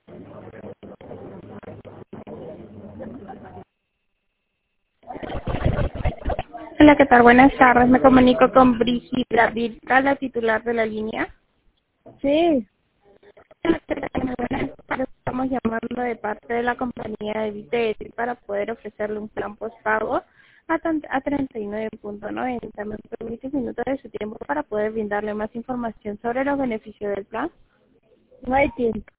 Hola, ¿qué tal? Buenas tardes. Me comunico con Brígida Virta, la titular de la línea. Sí, Hola, ¿qué tal? Muy buenas tardes. Estamos llamando de parte de la compañía de Vitel para poder ofrecerle un plan postpago a 39.90. ¿Me permite un minuto de su tiempo para poder brindarle más información sobre los beneficios del plan? no hay tiempo.